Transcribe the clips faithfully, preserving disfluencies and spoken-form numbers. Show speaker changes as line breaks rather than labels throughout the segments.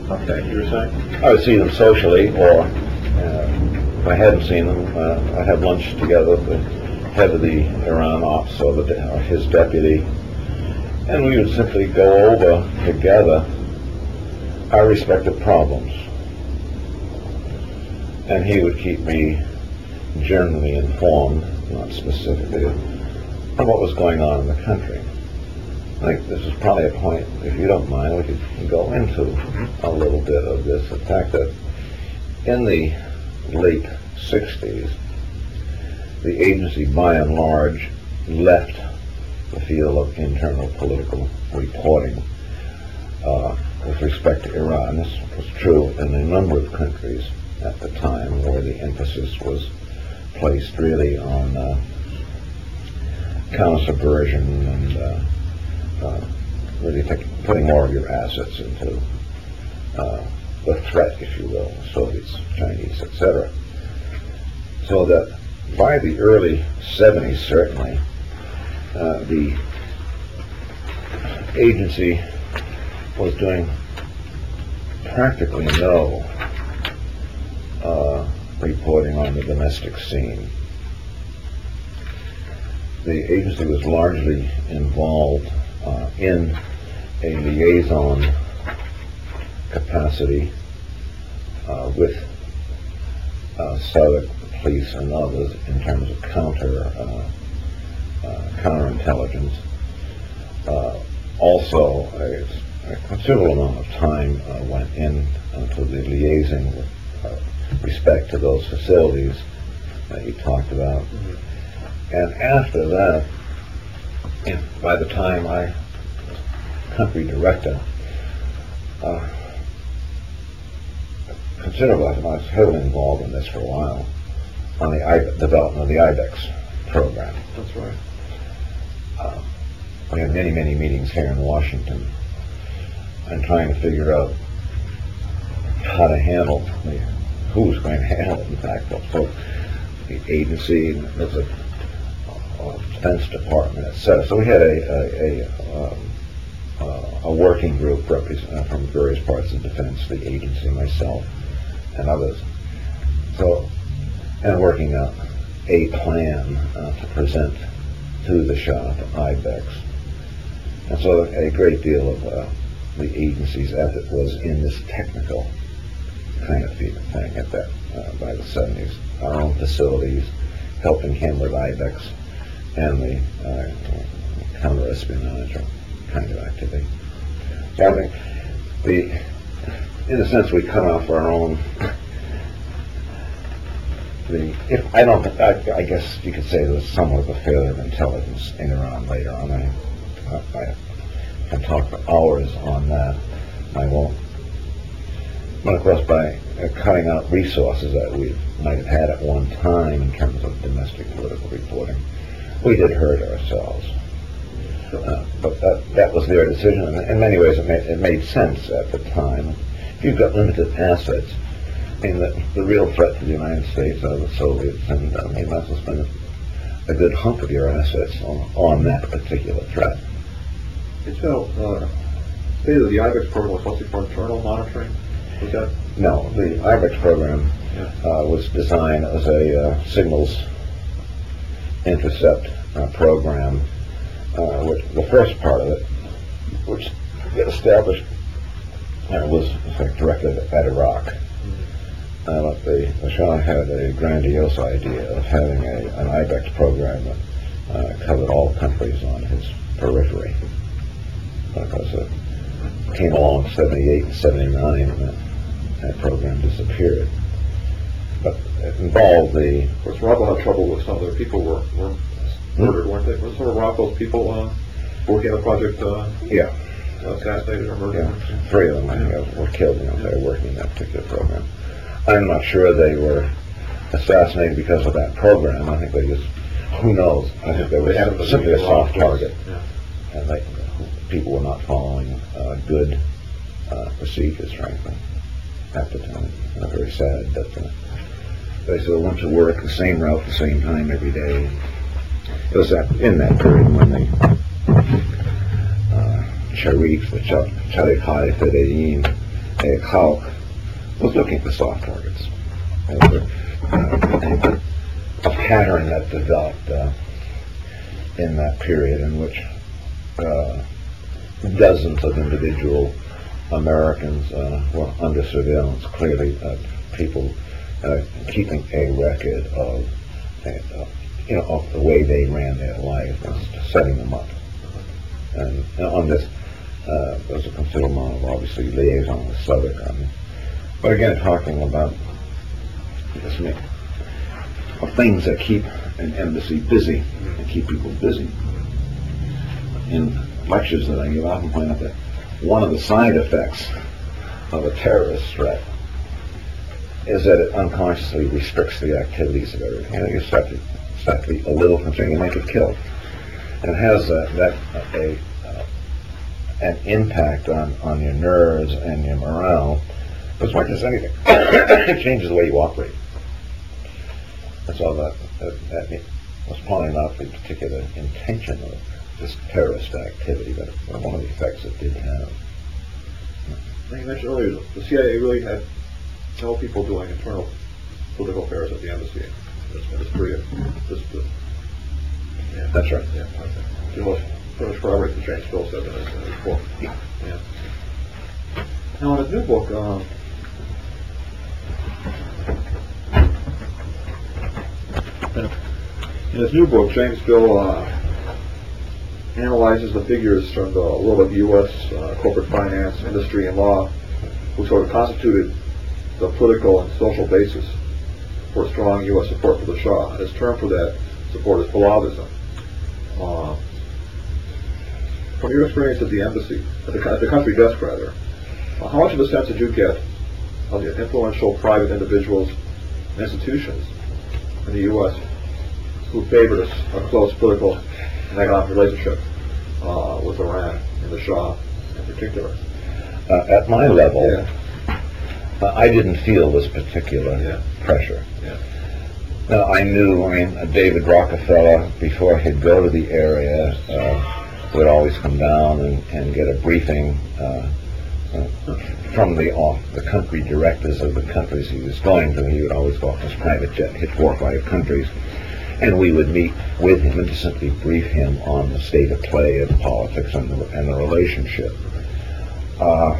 Okay, you were saying?
I would see them socially, or uh, if I hadn't seen them, uh, I'd have lunch together with the head of the Iran office or, the, or his deputy, and we would simply go over together our respective problems. And he would keep me generally informed, not specifically, of what was going on in the country. I think this is probably a point, if you don't mind, we could go into a little bit of this. The fact that in the late sixties, the agency, by and large, left the field of internal political reporting uh, with respect to Iran. This was true in a number of countries at the time, where the emphasis was placed really on uh, counter-subversion and uh, uh, really take, putting more of your assets into uh, the threat, if you will, the Soviets, Chinese, et cetera. So that by the early seventies, certainly, uh, the agency was doing practically no uh, reporting on the domestic scene. The agency was largely involved uh, in a liaison capacity uh, with uh, Soviet police and others in terms of counter uh, uh, counterintelligence. Uh, also, a, a considerable amount of time uh, went in uh, to the liaising with uh, respect to those facilities that you talked about. Mm-hmm. And after that, and by the time I was country director, uh, considerable, I was heavily involved in this for a while, on the I, development of the I BEX program.
That's right.
Uh, we had many, many meetings here in Washington and trying to figure out how to handle, the, who was going to handle it, in fact. So the agency, and there's a, a Defense Department, et cetera. So we had a, a, a, um, uh, a working group represent, from various parts of defense, the agency, myself, and others. So, and working out a plan uh, to present to the Shah, to I BEX. And so a great deal of uh, the agency's effort was in this technical kind of thing at that, uh, by the seventies. Our own facilities, helping him with I BEX and the uh, counter-espionage kind of activity. So I think the, in a sense, we cut off our own. The, if I don't, I, I guess you could say there was somewhat of a failure of intelligence in Iran later on. I, I can talk for hours on that. I won't. But of course, by uh, cutting out resources that we might have had at one time in terms of domestic political reporting, we did hurt ourselves. Uh, but that, that was their decision, and in many ways it made, it made sense at the time. If you've got limited assets, I mean, the, the real threat to the United States are the Soviets, and I mean, that's what's been a good hunk of your assets on, on that particular threat.
It's uh, uh, stated that the I BEX program was mostly for internal monitoring. Was that?
No, the I BEX program
yeah.
uh, was designed as a uh, signals intercept uh, program, uh, which the first part of it, which got established, uh, was in fact directed at Iraq. Mm-hmm. Uh, but the, the Shah had a grandiose idea of having a, an I BEX program that uh, covered all countries on his periphery. Because it came along seventy-eight and seventy-nine, and that, that program disappeared. But it involved the...
Of course, Rockwell had trouble with some of their people were, were murdered, weren't they? Were some of Rockwell's people uh, working on the project uh,
yeah.
assassinated or murdered?
Yeah, three of them, I think, were killed, you know, yeah. They were working in that particular program. I'm not sure they were assassinated because of that program. I think they just, who knows? I think they were they simply a soft target. Yeah. And they, people were not following uh, good uh, procedures, frankly, at the time. Uh, very sad, but uh, they sort of went to work the same route, the same time every day. It was that, in that period when the uh, Sharif, the Charifai Fedayeen, a Hulk was looking for soft targets. There was a, uh, a pattern that developed uh, in that period in which uh, dozens of individual Americans uh, were under surveillance, clearly uh, people uh, keeping a record of, uh, you know, of the way they ran their life and setting them up. And uh, on this, uh, there was a considerable amount of, obviously, liaison with Southern Government. But again, talking about this mix of things that keep an embassy busy and keep people busy. In lectures that I give, I often point out that one of the side effects of a terrorist threat is that it unconsciously restricts the activities of everything. You know, you start to, start to be a little concerned, you might get killed. And it has uh, that uh, a uh, an impact on, on your nerves and your morale as much as anything. It changes the way you operate. That's all that, that, that was probably not the particular intention of this terrorist activity, but one of the effects it did have.
You mentioned earlier, the C I A really had no people doing internal political affairs at the embassy. It's, it's pretty, it's, it's, yeah.
That's right.
Yeah, okay. Pretty much, pretty much corroborates what James Phil said in his, in his book.
Yeah.
Yeah. Now, in his new book, um, in his new book, James Phil uh, analyzes the figures from the world of U S uh, corporate finance, industry, and law, who sort of constituted the political and social basis for strong U S support for the Shah. His term for that support is Pahlavism. Uh, from your experience at the embassy, at the, at the country desk rather, uh, how much of a sense did you get of the influential private individuals and institutions in the U S who favored a, a close political and economic relationship uh, with Iran and the Shah in particular?
Uh, at my level,
Yeah.
uh, I didn't feel this particular
Yeah.
pressure.
Yeah.
Now, I knew, I mean, uh, David Rockefeller, before he'd go to the area, uh, would always come down and, and get a briefing uh, uh, from the off the country directors of the countries he was going to. He would always go off his private jet, hit four or five countries, and we would meet with him and just simply brief him on the state of play of politics and the, and the relationship. Uh,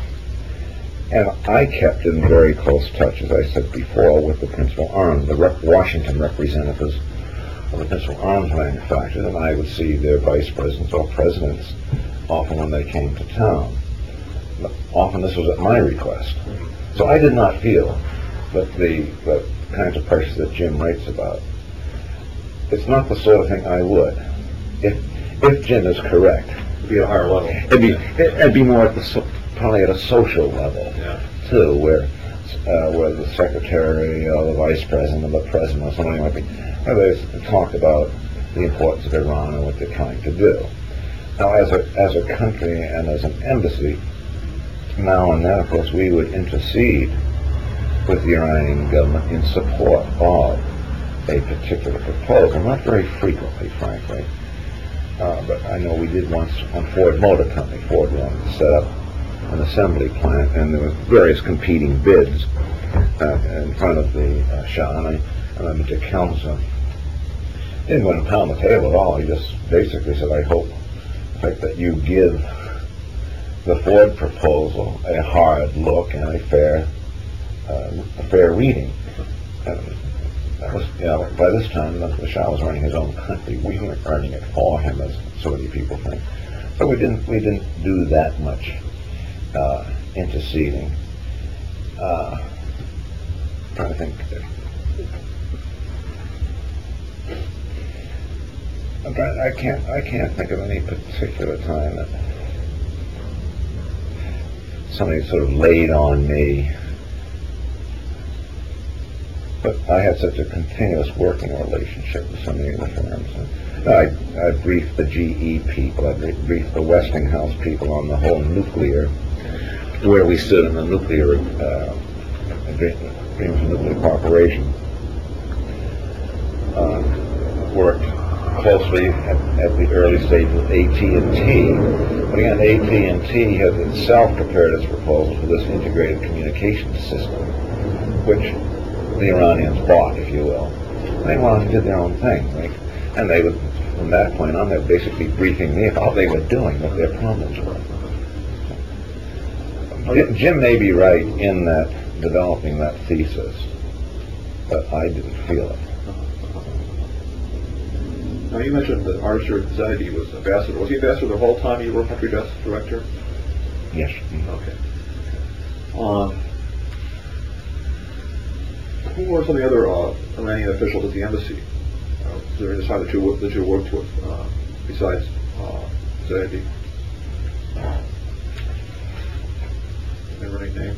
and I kept in very close touch, as I said before, with the principal arms, the rep- Washington representatives of the principal arms manufacturers, and I would see their vice presidents or presidents often when they came to town. But often this was at my request. So I did not feel that the, the kinds of pressures that Jim writes about. It's not the sort of thing I would. If if Jim is correct,
It'd be at a higher level.
it'd be it'd be more at the so, probably at a social level
Yeah.
too, where uh, where the secretary or the vice president or the president or somebody might be, where they talk about the importance of Iran and what they're trying to do. Now, as a as a country and as an embassy, now and then, of course, we would intercede with the Iranian government in support of a particular proposal, not very frequently, frankly. Uh, but I know we did once on Ford Motor Company. Ford wanted to set up an assembly plant, and there were various competing bids uh, in front of the uh, Shah. And I, I remember Dick Helmsley didn't want to pound the table at all. He just basically said, I hope, in fact, that you give the Ford proposal a hard look and a fair, uh, a fair reading. And that was, you know, by this time, the Shah was running his own country. We weren't running it for him, as so many people think. So we didn't, we didn't do that much uh, interceding. Uh, I'm trying to think. I'm trying, I can't, I can't think of any particular time that somebody sort of laid on me. But I had such a continuous working relationship with so many of the firms. I, I briefed the G E people, I briefed the Westinghouse people on the whole nuclear, where we stood in the nuclear uh, agreement for nuclear cooperation. Uh, worked closely at, at the early stage with A T and T, But again, A T and T has itself prepared its proposal for this integrated communications system, which the Iranians bought, if you will. They went and did their own thing. Like, and they would, from that point on, they were basically briefing me about how they were doing, what their problems were. Jim, Jim may be right in that developing that thesis, but I didn't feel it.
Now, you mentioned that Archer Zaidi was ambassador. Was he ambassador the whole time you were country desk director?
Yes.
Okay. Um, who were some of the other uh, Iranian officials at the embassy uh, during the time that you, that you worked with, uh, besides uh, Zaidi? Remember any names?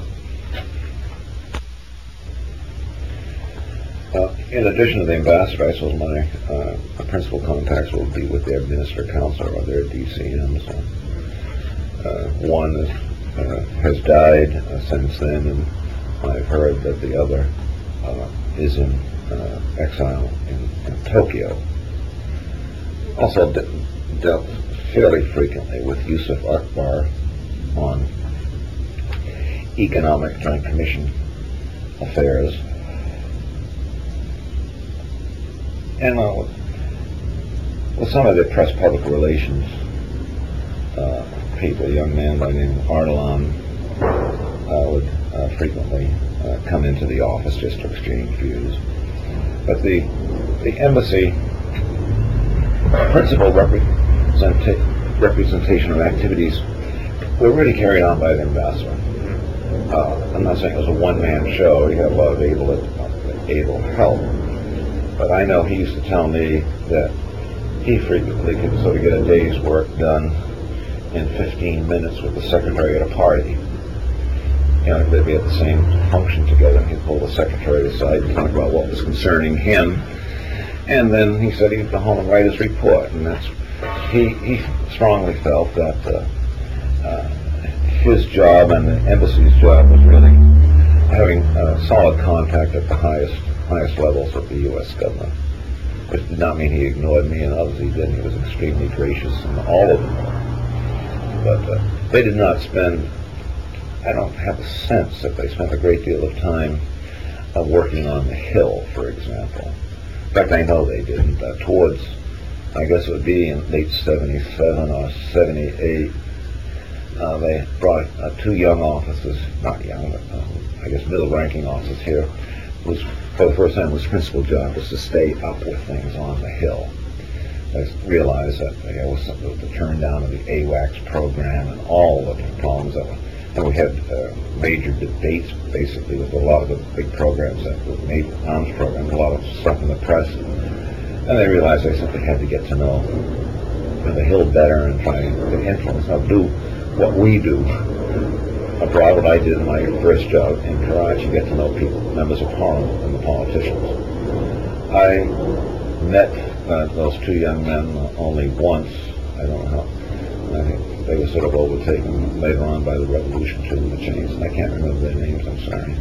Uh, in addition to the ambassador, I suppose my, uh, my principal contacts will be with their minister council or their D C Ms. Uh, one is, uh, has died uh, since then, and I've heard that the other uh, is in uh, exile in, in Tokyo. Also de- dealt fairly frequently with Yusuf Akbar on Economic Joint Commission affairs. And uh, with some of the press public relations uh, people, a young man by the name of Ardalan uh, would uh, frequently uh, come into the office just to exchange views. But the the embassy principal representa- representation of activities were really carried on by the ambassador. Uh, I'm not saying it was a one-man show. He had a lot of able, able help. But I know he used to tell me that he frequently could sort of get a day's work done in fifteen minutes with the secretary at a party. You know, they'd be at the same function together, and he'd pull the secretary aside and talk about what was concerning him. And then he said he'd go home and write his report. And that's he, he strongly felt that uh, uh, his job and the embassy's job was really having uh, solid contact at the highest highest levels of the U S government, which did not mean he ignored me and others he didn't. He was extremely gracious, and all of them were. But uh, they did not spend, I don't have a sense that they spent a great deal of time uh, working on the Hill, for example. In fact, I know they didn't. Uh, towards, I guess it would be in late seventy-seven or seventy-eight, uh, they brought uh, two young officers, not young, but uh, I guess middle-ranking officers here, was for the first time his principal job was to stay up with things on the Hill. I realized that there was something to turn down of the AWACS program and all of the problems that were, and we had uh, major debates basically with a lot of the big programs that were made, arms programs, a lot of stuff in the press, and they realized they simply had to get to know the Hill better and try to influence, now do what we do abroad, what I did in my first job in Karachi, get to know people, members of parliament and the politicians. I met uh, those two young men uh, only once. I don't know how. I think they were sort of overtaken later on by the revolution too, and the change, and I can't remember their names, I'm sorry.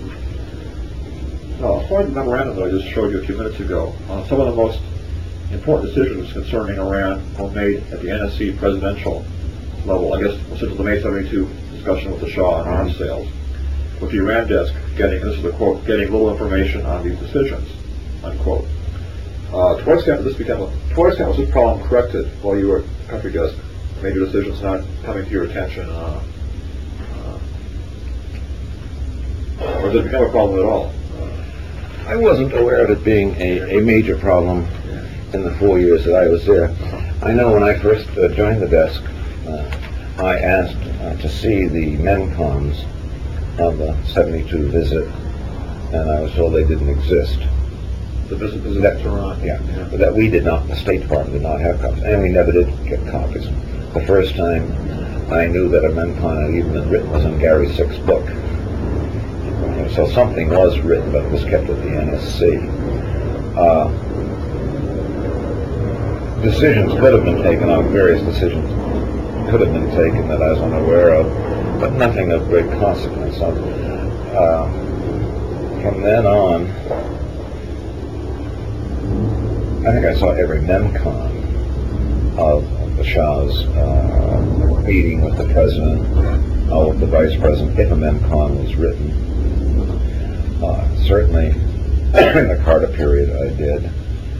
Now, as far as the memorandum that I just showed you a few minutes ago, uh, some of the most important decisions concerning Iran were made at the N S C presidential level, I guess, since the May seventy-two discussion with the Shah on arms sales, with the Iran desk getting, this is a quote, getting little information on these decisions, unquote. Uh, to what extent this became a, to what extent was this problem corrected while you were at country desk, major decisions not coming to your attention, uh, uh, or did it become a problem at all?
I wasn't aware of it being a, a major problem in the four years that I was there. I know when I first uh, joined the desk, uh, I asked uh, to see the MENCOMs of the seventy-two visit, and I was told they didn't exist.
The visit, visit
that,
to Iran?
Yeah, yeah, but that we did not, the State Department did not have copies, and we never did get copies. The first time I knew that a MENCOM had even been written was in Gary Sick's book. So something was written, but it was kept at the N S C. Uh, decisions could have been taken on, various decisions could have been taken that I was unaware of, but nothing of great consequence. So, uh, from then on, I think I saw every MENCOM of the Shah's uh, meeting with the president, uh, with the vice president, if a MEMCON was written. Uh, certainly, in the Carter period, I did.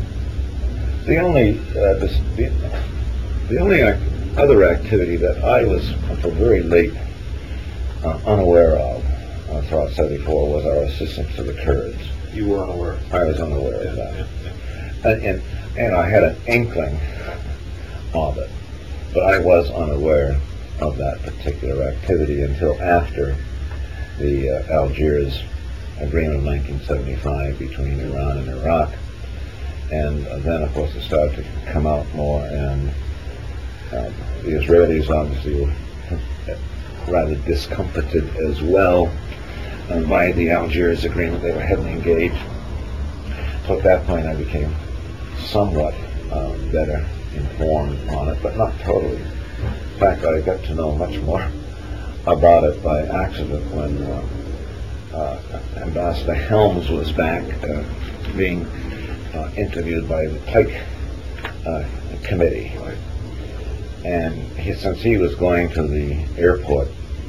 The only uh, this, the, the only ac other activity that I was, until very late, uh, unaware of uh, throughout seventy-four was our assistance to the Kurds.
You were unaware.
I was unaware
Yeah,
of that.
yeah, yeah.
And, and, and I had an inkling of it, but I was unaware of that particular activity until after the uh, Algiers Agreement of nineteen seventy-five between Iran and Iraq. And uh, then, of course, it started to come out more, and uh, the Israelis obviously were rather discomfited as well uh, by the Algiers Agreement. They were heavily engaged. So at that point, I became somewhat um, better informed on it, but not totally. In fact, I got to know much more about it by accident when uh, uh, Ambassador Helms was back uh, being uh, interviewed by the Pike uh, Committee.
Right.
And he, since he was going to the airport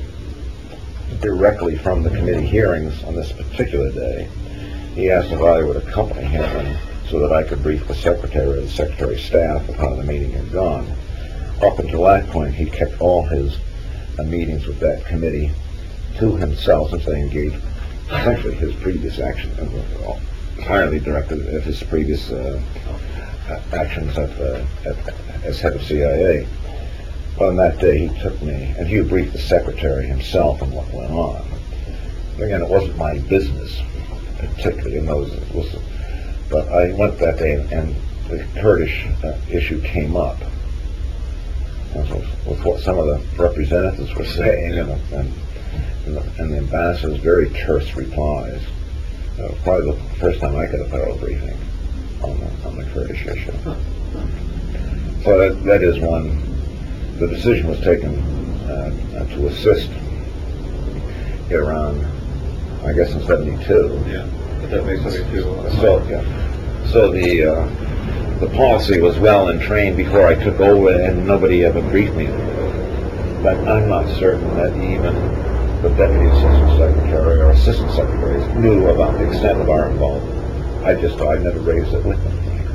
directly from the committee hearings on this particular day, he asked if I would accompany him and, so that I could brief the secretary or the secretary of staff of how the meeting had gone. Up until that point, he kept all his uh, meetings with that committee to himself, since they engaged essentially his previous action, uh, entirely directed at his previous uh, actions at, uh, at, as head of C I A. But on that day, he took me, and he would brief the secretary himself on what went on. Again, it wasn't my business, particularly in those. It was, but I went that day, and the Kurdish uh, issue came up. And so with what some of the representatives were saying, and, and, and, the, and the ambassador's very terse replies, uh, probably the first time I got a thorough briefing on the, on the Kurdish issue. So that, that is one. The decision was taken uh, to assist Iran, I guess, in seventy-two.
Yeah, but that makes seventy-two.
So, yeah. So the uh, the policy was well entrained before I took over, and nobody ever briefed me. But I'm not certain that even the deputy assistant secretary or assistant secretaries knew about the extent of our involvement. I just I never raised it with them.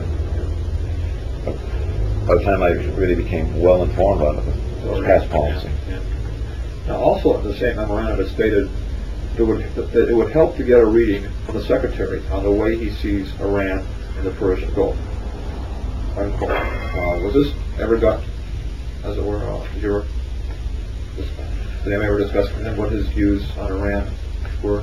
But by the time I really became well informed about it, it was past policy.
Yeah, yeah. Now, also in the same memorandum, it stated it would, that it would help to get a reading from the secretary on the way he sees Iran in the Persian Gulf. Unquote. Uh, was this ever got, as it were, uh, your, did anyone ever discuss with him what his views on Iran were?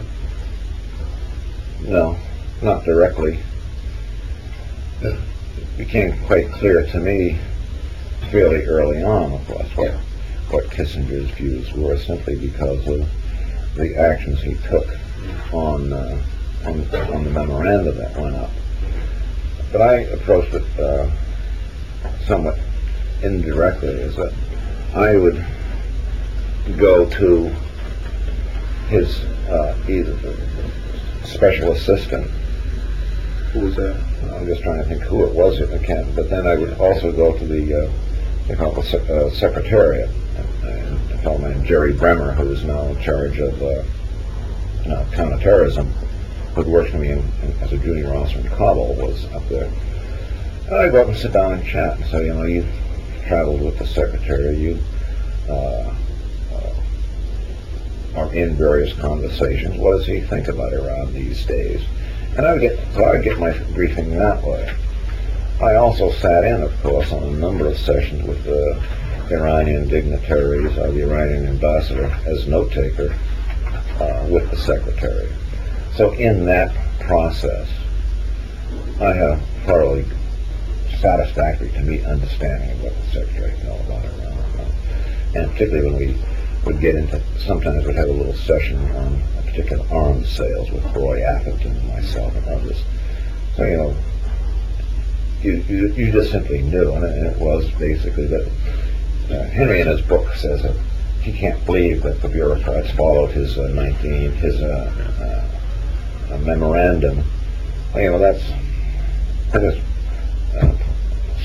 No, not directly. It became quite clear to me fairly early on, of course, what,
Yeah.
what Kissinger's views were, simply because of the actions he took on, uh, on, on the memorandum that went up. But I approached it uh, somewhat indirectly, is that I would go to his uh, either special assistant.
Who was that?
I'm just trying to think who it was at camp, but then I would also go to the, uh, they call it the uh, secretariat, and a fellow named Jerry Bremer, who is now in charge of uh, uh, counterterrorism, who worked for me in, in, as a junior officer in Kabul, was up there. And I'd go up and sit down and chat and say, you know, you've traveled with the secretary, you uh, uh, are in various conversations. What does he think about Iran these days? And I would get, so I would get my briefing that way. I also sat in, of course, on a number of sessions with the Iranian dignitaries, or the Iranian ambassador as note taker uh, with the secretary. So in that process, I had a thoroughly satisfactory to me understanding of what the secretary felt about Iran. And particularly when we would get into, sometimes we'd have a little session on a particular arms sales with Roy Atherton and myself and others. So, you know, you, you, you just simply knew, and it, and it was basically that uh, Henry in his book says that he can't believe that the bureaucrats followed his uh, nineteen, his uh, uh, memorandum. Well, you know, that's, that's uh,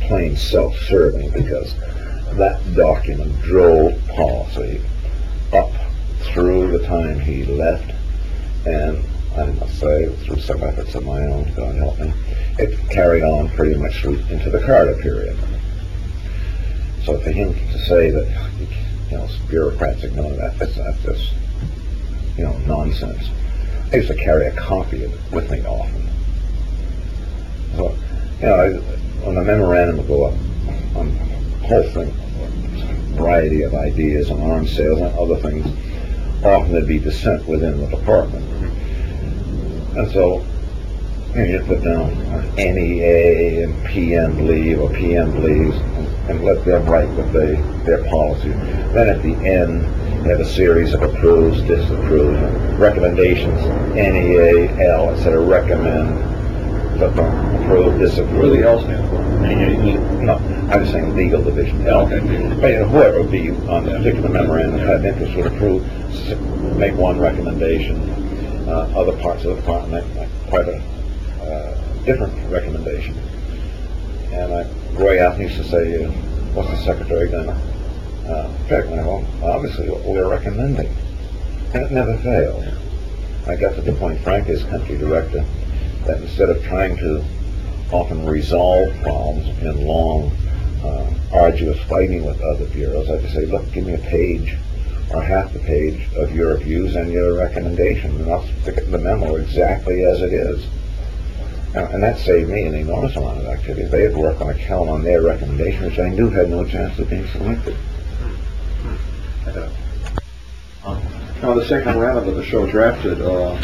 plain self-serving, because that document drove policy up through the time he left, and I must say, through some efforts of my own, God help me, it carried on pretty much through into the Carter period. So for him to say that, you know, bureaucrats ignore that, that's, that's just, you know, nonsense. I used to carry a copy of it with me often. So, you know, I, when the memorandum would go up on the whole thing, variety of ideas on arms sales and other things, often there'd be dissent within the department. And so, you know, you put down N E A and P M leave or P M leaves and, and let them write what they, their policy. Then at the end, you have a series of approves, disapproves, and recommendations, N E A, L, instead of recommend, approve, disapprove.
What do the L stand for?
No, I was saying legal division, L.
Okay.
But, you know, whoever would be on the particular memorandum had an interest would approve, make one recommendation. Uh, other parts of the department make quite a uh, different recommendation. And I, Roy Allen used to say, uh, what's the secretary going to uh, pick? And I well, obviously what we're recommending. And it never failed. I got to the point, Frank, as country director, that instead of trying to often resolve problems in long, uh, arduous fighting with other bureaus, I just say, look, give me a page or half a page of your views and your recommendation, and I'll stick it in the memo exactly as it is. Now, and that saved me an enormous amount of activity. They had to work on a count on their recommendation, which I knew had no chance of being selected.
Uh, now, the second memorandum that the show drafted, uh,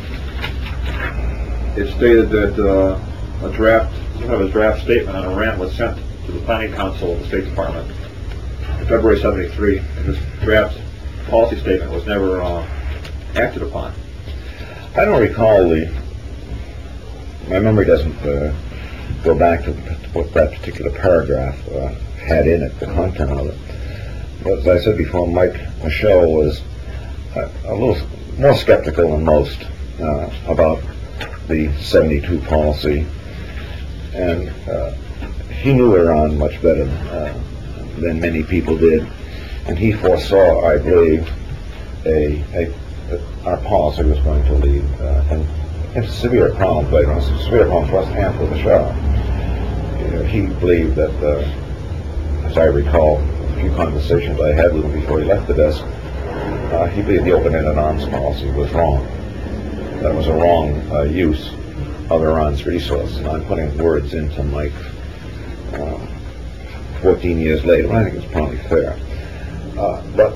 it stated that uh, a draft, some kind of a draft statement on Iran was sent to the Planning Council of the State Department in February seventy-three, and this draft policy statement was never uh, acted upon.
I don't recall the, my memory doesn't uh, go back to what that particular paragraph uh, had in it, the content of it. But as I said before, Mike Michaud was a, a little more skeptical than most uh, about the seventy-two policy, and uh, he knew Iran much better uh, than many people did, and he foresaw, I believe, a, a, a our policy was going to lead uh, in, into severe problems later on, severe problems for us and for the Shah. You know, he believed that, uh, as I recall, a few conversations I had with him before he left the desk, uh, he believed the open-ended arms policy was wrong. That was a wrong uh, use of Iran's resources. And I'm putting words into Mike uh, fourteen years later, and I think it's probably fair. Uh, but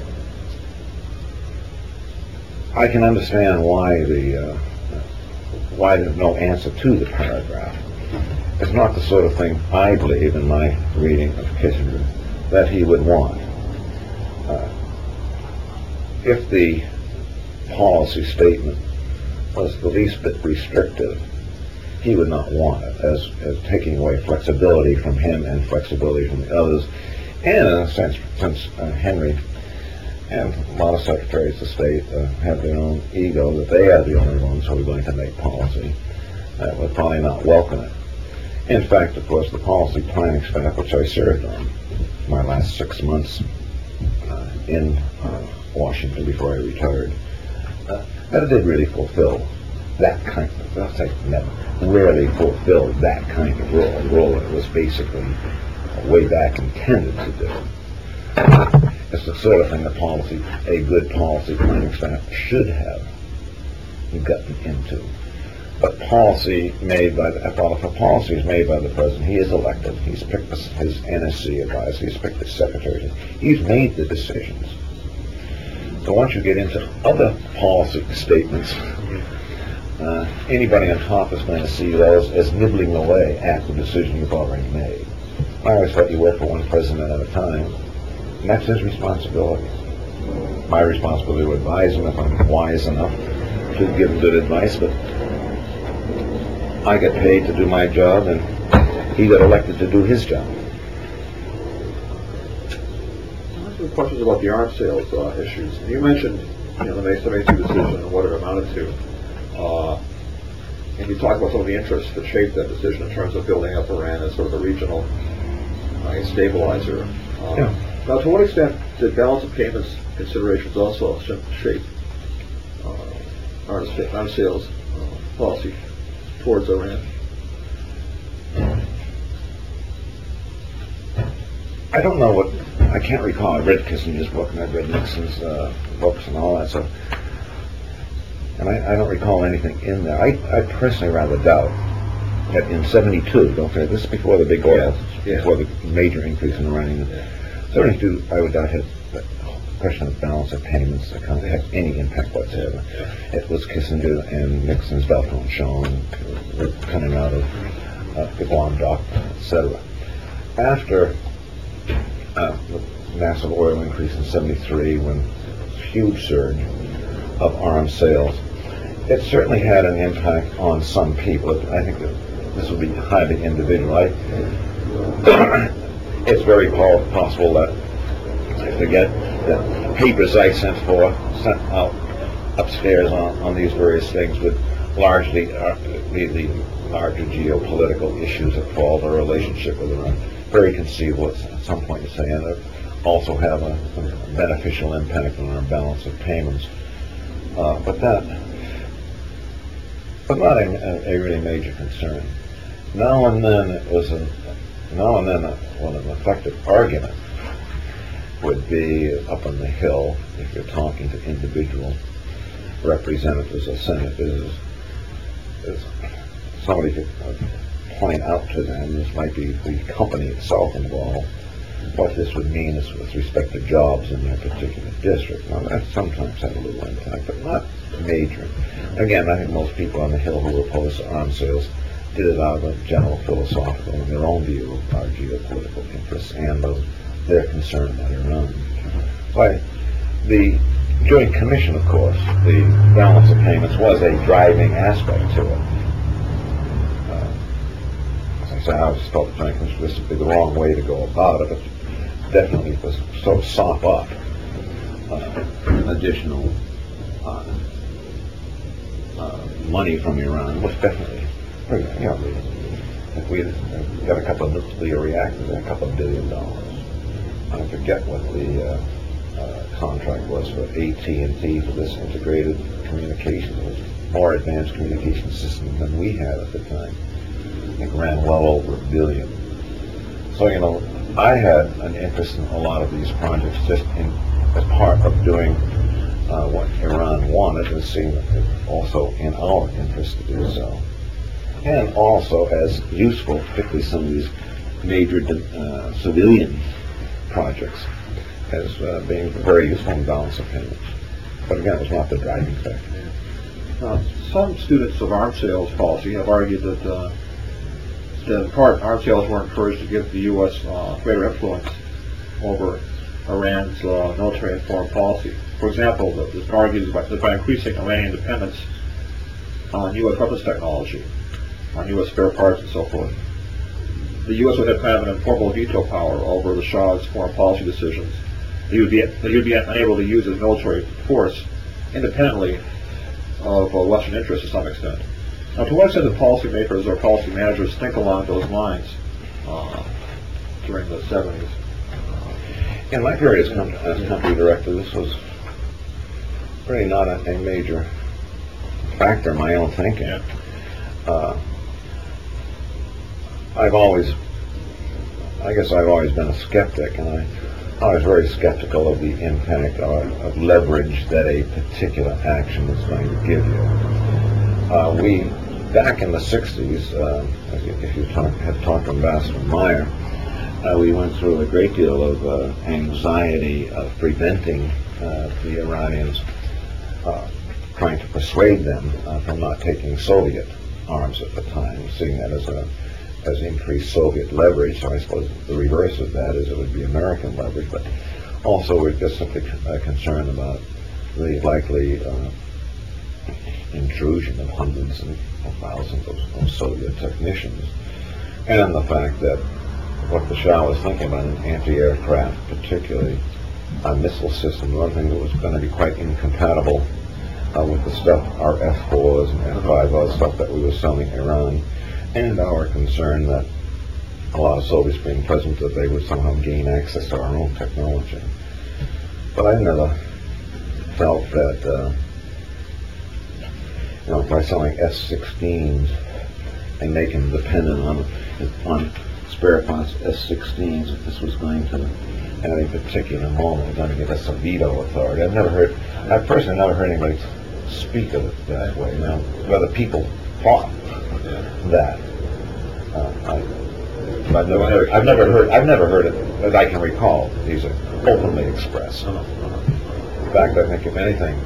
I can understand why the uh, why there's no answer to the paragraph. It's not the sort of thing I believe in my reading of Kissinger that he would want. Uh, if the policy statement was the least bit restrictive, he would not want it, as, as taking away flexibility from him and flexibility from the others. And in a sense, since uh, Henry and a lot of secretaries of state uh, have their own ego that they are the only ones who are going to make policy, uh, would probably not welcome it. In fact, of course, the policy planning staff, which I served on my last six months uh, in uh, Washington before I retired, uh, that it did really fulfill that kind of, I'll say never, rarely fulfilled that kind of role, a role that it was basically uh, way back intended to do. It's the sort of thing the policy, a good policy planning staff should have gotten into. But policy made by, the, well, if a policy is made by the president, he is elected, he's picked his N S C advisor, he's picked his secretary, he's made the decisions. So once you get into other policy statements, uh, anybody on top is going to see those as nibbling away at the decision you've already made. I always thought you work for one president at a time, and that's his responsibility. My responsibility to advise him if I'm wise enough to give him good advice, but I get paid to do my job, and he got elected to do his job.
Some questions about the arms sales uh, issues. You mentioned, you know, the May seventy-two decision and what it amounted to, uh, and you talked about some of the interests that shaped that decision in terms of building up Iran as sort of a regional a stabilizer. Um,
Yeah.
Now, to what extent did balance of payments considerations also sh- shape uh, our, our sales uh, policy towards Iran?
I don't know what, I can't recall. I read Kissinger's book and I read Nixon's uh, books and all that stuff. And I, I don't recall anything in there. I, I personally rather doubt that in seventy-two, don't forget, this is before the big oil,
Yeah.
before the major increase in uranium.
Yeah.
seventy-two, I would doubt had the question of balance of payments account had any impact whatsoever. It was Kissinger and Nixon's Beltran Shawn were coming out of uh, the Guam Doctrine, et cetera. After uh, the massive oil increase in seventy-three, when huge surge of arms sales, it certainly had an impact on some people. I think that this would be highly individual. I, it's very po- possible that, I forget, the papers I sent for, sent out upstairs on, on these various things would largely uh, be the larger geopolitical issues that fall the relationship with Iran. Very conceivable at some point to say, and it also have a, a beneficial impact on our balance of payments. Uh, but that, but not a, a really major concern. Now and then it was a, now and then a, well, an effective argument would be up on the Hill if you're talking to individual representatives or senators. Is, somebody could point out to them, this might be the company itself involved, what this would mean is with respect to jobs in their particular district. Now that sometimes had a little impact, but not major. Again, I think most people on the Hill who were opposed to arms sales did it out of a general philosophical and their own view of our geopolitical interests and of their concern about Iran. Why, the Joint Commission, of course, the balance of payments was a driving aspect to it. Uh, as I say, I always felt the Joint Commission was the wrong way to go about it, but definitely to sort of sop up uh, additional uh, uh, money from Iran was definitely, you know, if we had got a couple of nuclear reactors, a couple of billion dollars. I forget what the uh, uh, contract was for A T and T for this integrated communication. It was more advanced communication system than we had at the time. I think ran well over a billion. So, you know, I had an interest in a lot of these projects just in, as part of doing uh, what Iran wanted and seeing it also in our interest to do so. And also as useful, particularly some of these major uh, civilian projects, as uh, being very useful in balance of payments. But again, it was not the driving factor.
Uh, some students of arms sales policy have argued that, uh, that in part arms sales were encouraged to give the U S uh, greater influence over Iran's uh, military and foreign policy. For example, it's argued that by, by increasing Iranian dependence on U S weapons technology, on U S spare parts and so forth, the U S would have kind of an informal veto power over the Shah's foreign policy decisions. He would be that he would be unable to use his military force independently of uh, Western interests to some extent. Now, to what extent did policymakers or policy managers think along those lines uh, during the seventies?
In my period as, com- as company director, this was really not a, a major factor in my own thinking.
Yeah.
Uh, I've always, I guess I've always been a skeptic, and I, I was very skeptical of the impact of, of leverage that a particular action is going to give you. Uh, we, back in the sixties, uh, if you talk, have talked to Ambassador Meyer, uh, we went through a great deal of uh, anxiety of preventing uh, the Iranians, uh, trying to persuade them uh, from not taking Soviet arms at the time, seeing that as a as increased Soviet leverage. So I suppose the reverse of that is it would be American leverage, but also we're just simply uh, concerned about the likely uh, intrusion of hundreds and thousands of, of Soviet technicians, and the fact that what the Shah was thinking about an anti-aircraft, particularly a missile system, one thing that was going to be quite incompatible uh, with the stuff, our F fours and F five, stuff that we were selling Iran, and our concern that a lot of Soviets being present, that they would somehow gain access to our own technology. But I never felt that, uh, you know, by selling S sixteens and making them dependent on on spare parts S sixteens, if this was going to, at a particular moment, going to give us a veto authority. I've never heard, I've personally never heard anybody speak of it that way. Now, whether people thought that, uh, I, I've never heard, I've never heard, I've never heard it that I can recall. These are openly expressed. In fact, I think if anything,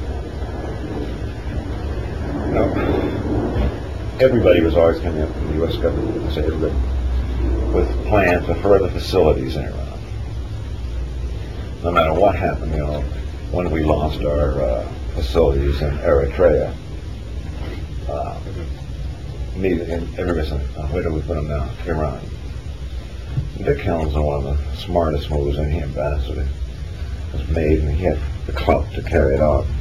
you know, everybody was always coming up from the U S government, I say everybody, with plans for further facilities in Iran. No matter what happened, you know, when we lost our uh, facilities in Eritrea, uh, me and everybody said, oh, where do we put them now? Iran. Dick Helmsley, one of the smartest moves in the ambassador, was made, and he had the clout to carry it out.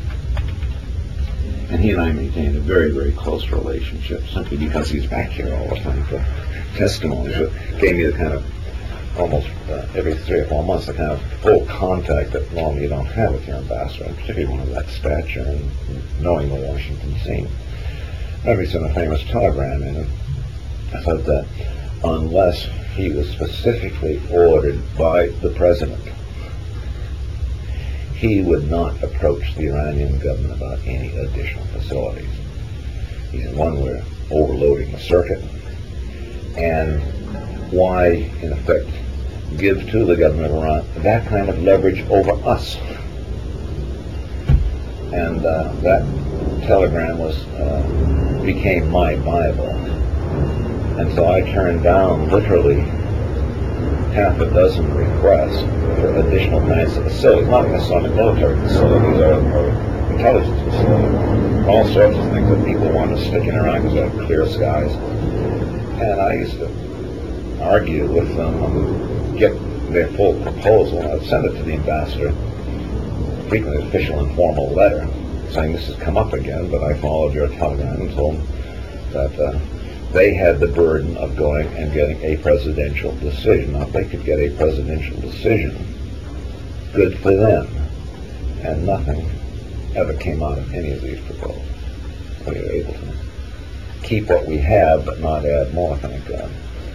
And he and I maintained a very, very close relationship, simply because he's back here all the time for testimonies. But gave me the kind of, almost uh, every three or four months, the kind of full contact that normally you don't have with your ambassador, and particularly one of that stature and knowing the Washington scene. Every sent a famous telegram in it. I thought that unless he was specifically ordered by the president, he would not approach the Iranian government about any additional facilities. He said, one, we're overloading the circuit, and why, in effect, give to the government of Iran that kind of leverage over us? And uh, that telegram was uh, became my Bible. And so I turned down literally half a dozen requests for additional kinds of facilities, not necessarily military facilities or, or intelligence facilities, all sorts of things that people wanted to stick in Iran because they had clear skies. And I used to argue with them and get their full proposal, and I'd send it to the ambassador, frequently official informal letter, saying this has come up again, but I followed your telegram and told them that uh, they had the burden of going and getting a presidential decision. Now, if they could get a presidential decision, good for them. And nothing ever came out of any of these proposals. We were able to keep what we have, but not add more, thank God.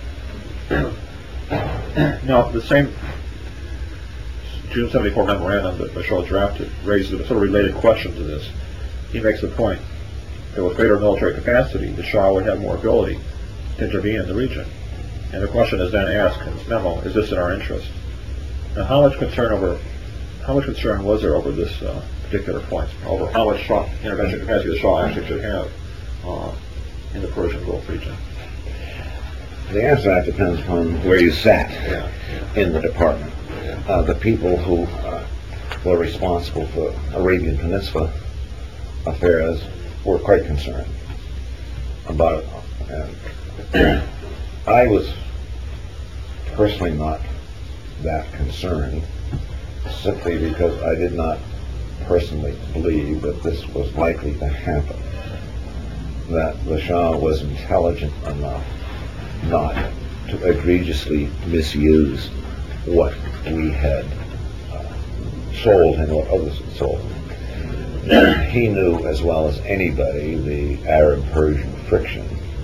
Now, the same June seventy-four memorandum that Bashar drafted raises a sort of related question to this. He makes the point that with greater military capacity, the Shah would have more ability to intervene in the region. And the question is then asked in this memo, is this in our interest? Now, how much concern over, how much concern was there over this uh, particular point, over how much Shah intervention capacity the Shah actually should have uh, in the Persian Gulf region?
The answer to that depends upon where you sat
yeah.
in the department.
Yeah.
Uh, the people who uh, were responsible for Arabian Peninsula affairs were quite concerned about it. And I was personally not that concerned, simply because I did not personally believe that this was likely to happen, that the Shah was intelligent enough not to egregiously misuse what we had uh, sold and what others had sold. He knew as well as anybody the Arab-Persian friction,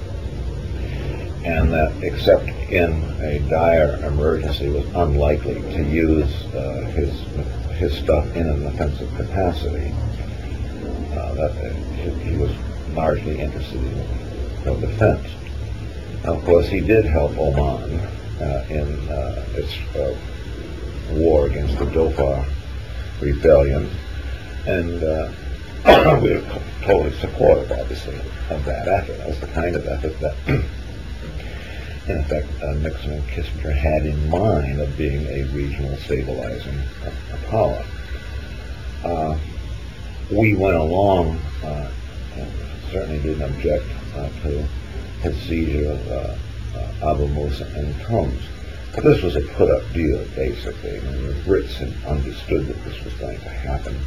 and that except in a dire emergency was unlikely to use uh, his his stuff in an offensive capacity. Uh, that uh, he was largely interested in no defense. Now, of course, he did help Oman uh, in uh, its uh, war against the Dhofar rebellion, and uh, we were totally supportive, obviously, of that effort. That was the kind of effort that, in effect, uh, Nixon and Kissinger had in mind of being a regional stabilizing uh, power. Uh, we went along, uh, and certainly didn't object uh, to his seizure of uh, uh, Abu Musa and Tums. But this was a put-up deal, basically. I mean, the Brits had understood that this was going to happen.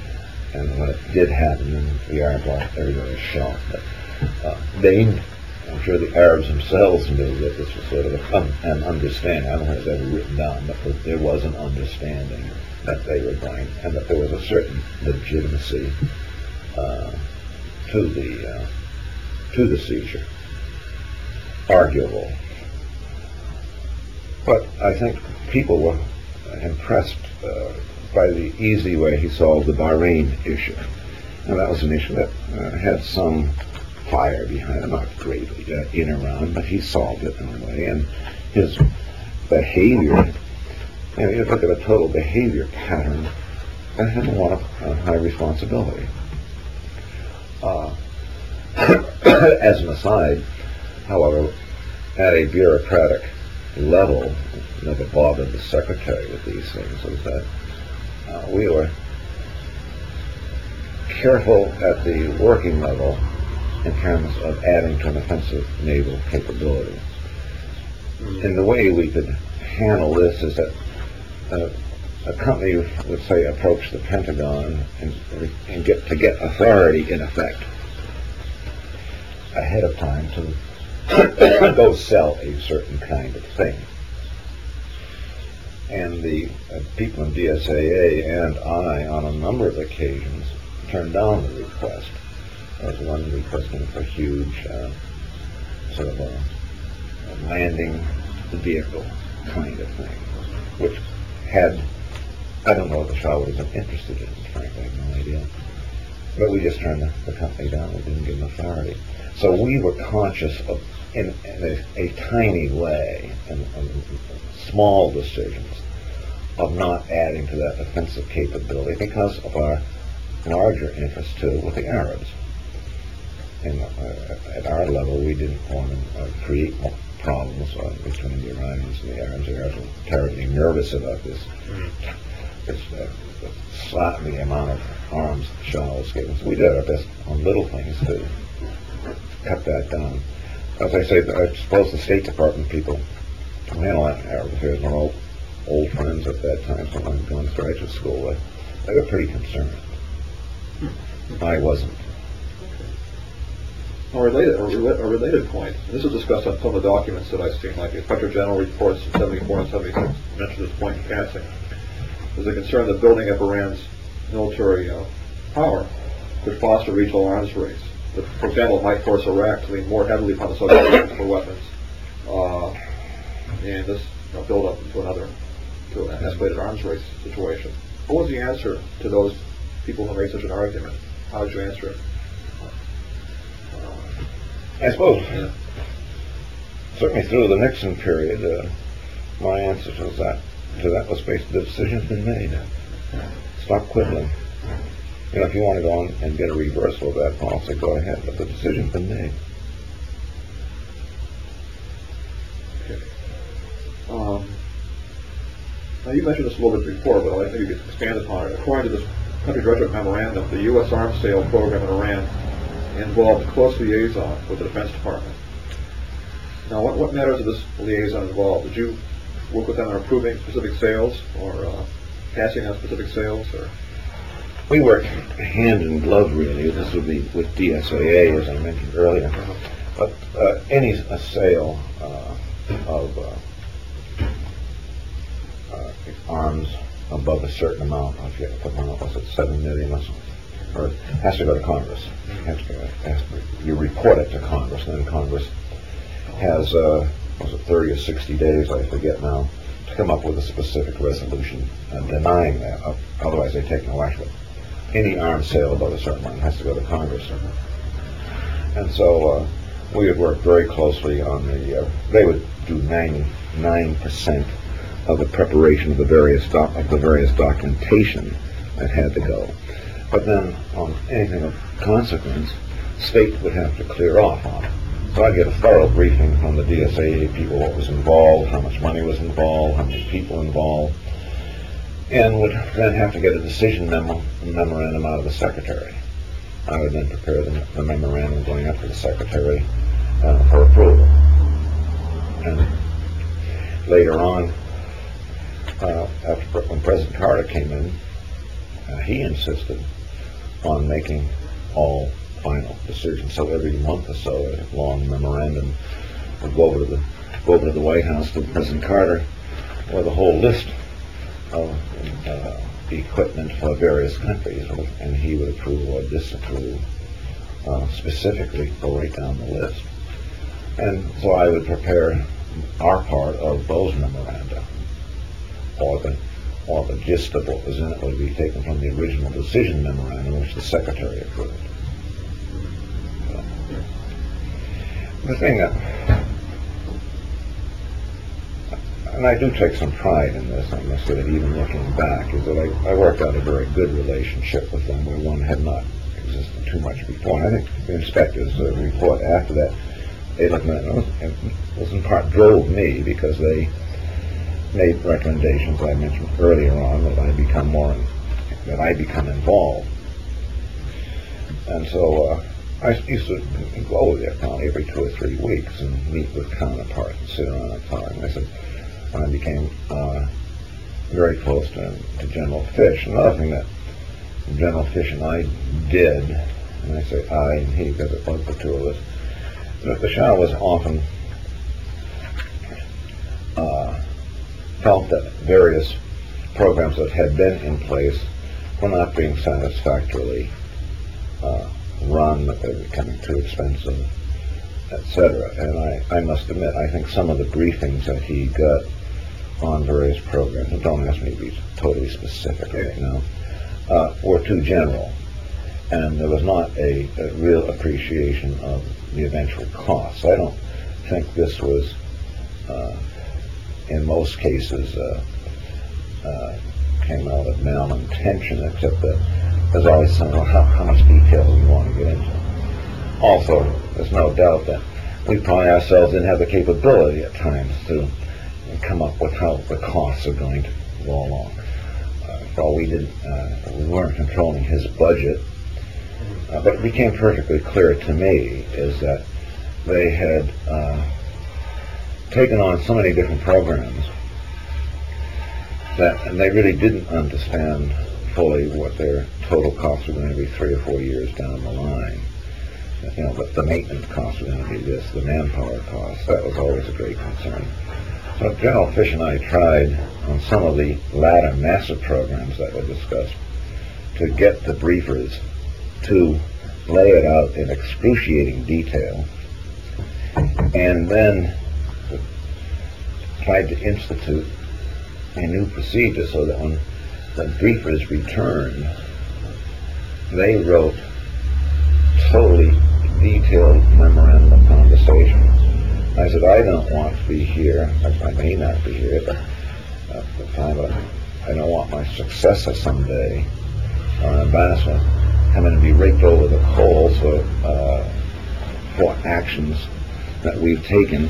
And when it did happen in the Arab Gulf, everybody was shocked. But uh, they I'm sure the Arabs themselves knew that this was sort of a, um, an understanding. I don't know if it's ever written down, but that there was an understanding that they were going, and that there was a certain legitimacy uh, to the uh, to the seizure. Arguable. But I think people were impressed uh, by the easy way he solved the Bahrain issue. And that was an issue that uh, had some fire behind it, not greatly uh, in around, but he solved it in a way. And his behavior, you know, you look at a total behavior pattern that has a lot of uh, high responsibility. Uh, as an aside, however, at a bureaucratic level, never bothered the secretary with these things, was that uh, we were careful at the working level in terms of adding to an offensive naval capability. Mm-hmm. And the way we could handle this is that uh, a company would say approach the Pentagon and, and get to get authority in effect ahead of time to go sell a certain kind of thing. And the uh, people in D S A A and I, on a number of occasions, turned down the request. There was one requesting for huge uh, sort of a, a landing vehicle kind of thing, which had, I don't know if the Shah would have been interested in it, frankly, I have no idea. But we just turned the, the company down. We didn't give them authority. So we were conscious of, in, in a, a tiny way, in, in small decisions, of not adding to that offensive capability because of our larger interest, too, with the Arabs. And uh, at our level, we didn't want to uh, create more problems uh, between the Iranians and the Arabs. The Arabs were terribly nervous about this. Mm-hmm. This uh, slatternly amount of arms the Shah was given. So we did our best on little things to cut that down. As I say, I suppose the State Department people who handle Arab affairs were all old friends at that time, so I'm going to graduate school with. They were pretty concerned. I wasn't.
A related, a, rela- a related point, and this is discussed on some of the documents that I've seen, like the Inspector General reports in seventy-four and seventy-six mention this point in passing. There's a concern that building up Iran's military uh, power could foster a regional arms race. That, for example, it might force Iraq to lean more heavily upon the Soviet Union for weapons, uh, and this you know, build up into another, to an escalated arms race situation. What was the answer to those people who made such an argument? How did you answer it?
I suppose,
yeah.
certainly through the Nixon period, uh, my answer to that, to that was based, the decision's been made. Stop quibbling. You know, if you want to go on and get a reversal of that policy, go ahead, but the decision's been made.
Okay. Um, now, you mentioned this a little bit before, but I think you could expand upon it. According to this country directorate memorandum, the U S arms sale program in Iran involved a close liaison with the Defense Department. Now, what, what matters of this liaison involved? Did you work with them on approving specific sales or uh, passing on specific sales? Or
we worked hand in glove, really. This would be with D S A A, as I mentioned earlier. Uh-huh. But uh, any a sale uh, of uh, uh, arms above a certain amount, I forget what amount was it, seven million or something, or it has to go to Congress. Has to, has to, you report it to Congress, and then Congress has, uh, was it thirty or sixty days, I forget now, to come up with a specific resolution uh, denying that. Uh, otherwise, they take no action. Any arms sale above a certain amount has to go to Congress. And so uh, we would work very closely on the, uh, they would do ninety-nine percent of the preparation of the various doc- of the various documentation that had to go. But then on anything of consequence, state would have to clear off on it. So I'd get a thorough briefing from the D S A A people, what was involved, how much money was involved, how many people involved, and would then have to get a decision memo, memorandum out of the secretary. I would then prepare the, the memorandum going up to the secretary uh, for approval. And later on, uh, after, when President Carter came in, uh, he insisted on making all final decision. So every month or so, a long memorandum would go over to the go over to the White House to President Carter, with a whole list of uh, equipment for various countries, and he would approve or disapprove uh, specifically, go right down the list. And so I would prepare our part of those memoranda, or the or the gist of what was in it would be taken from the original decision memorandum, which the Secretary approved. So, the thing that, and I do take some pride in this, I must say, that even looking back, is that I, I worked out a very good relationship with them where one had not existed too much before. And I think the inspectors' uh, report after that, they looked at it, and it was in part drove me, because they made recommendations I mentioned earlier on that I become more, that I become involved. And so uh, I used to go over there probably every two or three weeks and meet with counterparts and sit around and talk. And I said, I became uh, very close to, to General Fish. Another thing that General Fish and I did, and I say I and he because it was the two of us, that the Shah was often uh, felt that various programs that had been in place were not being satisfactorily uh, run, that they were becoming too expensive, et cetera. And I, I must admit, I think some of the briefings that he got on various programs, and don't ask me to be totally specific right now, uh, were too general. And there was not a, a real appreciation of the eventual costs. I don't think this was, uh, in most cases, uh, uh, came out of malintention, except that there's always some, well, how, how much detail do you want to get into? Also, there's no doubt that we probably ourselves didn't have the capability at times to come up with how the costs are going to go along. Uh, well, we didn't, uh, we weren't controlling his budget. Uh, but it became perfectly clear to me is that they had uh, taken on so many different programs that and they really didn't understand fully what their total costs were going to be three or four years down the line. You know, but the maintenance costs were going to be this, the manpower costs, that was always a great concern. So General Fish and I tried on some of the latter massive programs that were discussed to get the briefers to lay it out in excruciating detail, and then tried to institute a new procedure so that when the briefers returned, they wrote totally detailed memorandum of conversations. I said, I don't want to be here, I may not be here, but at the time I don't want my successor someday, or ambassador, coming to be raked over the coals for, uh, for actions that we've taken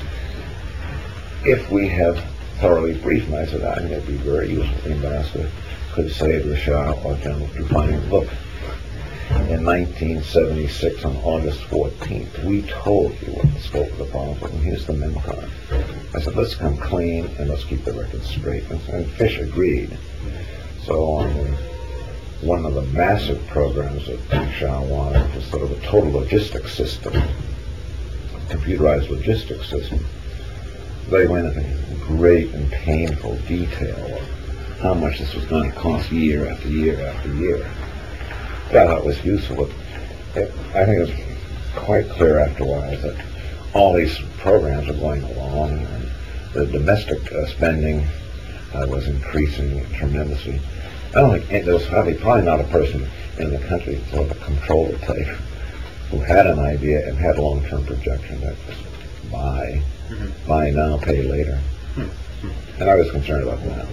if we have thoroughly briefed. And I said, I think it'd be very useful. The ambassador could say to the Shah or General Trufani, look, in nineteen seventy-six on August fourteenth, we told you what the scope of the problem was, and here's the memo card. I said, let's come clean and let's keep the record straight. And Fish agreed. So on the one of the massive programs that the Shah wanted was sort of a total logistics system, computerized logistics system. They went into great and painful detail of how much this was going to cost year after year after year. I thought it was useful. It, I think it was quite clear after a while that all these programs are going along, and the domestic uh, spending uh, was increasing tremendously. I don't think there was probably, probably not a person in the country, sort of a controller type, who had an idea and had long-term projection that just buy, mm-hmm. buy now, pay later. Mm-hmm. And I was concerned about that.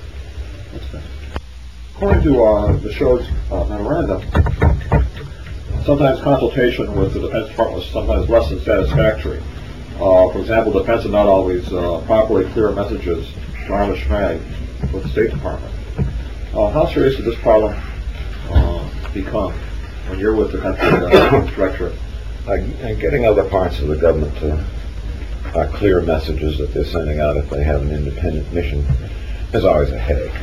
According to uh, the show's uh, memorandum, sometimes consultation with the Defense Department was sometimes less than satisfactory. Uh, for example, defense did not always uh, properly clear messages to Army Schmag with the State Department. Uh, how serious did this problem uh, become when you're with the country uh, directorate?
Uh, getting other parts of the government to uh, clear messages that they're sending out if they have an independent mission is always a headache.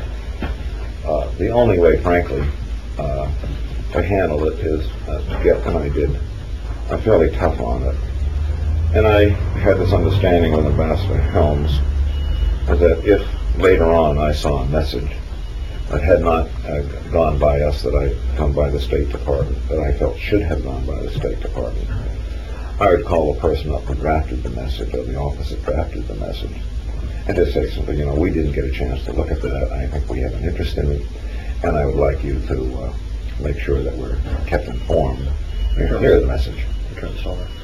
Uh, the only way, frankly, uh, to handle it is uh, to get, and I did I'm fairly tough on it. And I had this understanding with Ambassador Helms that if later on I saw a message that had not uh, gone by us, that I come by the State Department, that I felt should have gone by the State Department, I would call the person up who drafted the message, or the office that drafted the message, and just say something, you know, we didn't get a chance to look at that. I think we have an interest in it, and I would like you to uh, make sure that we're kept informed. Here's the message.
Return the summer.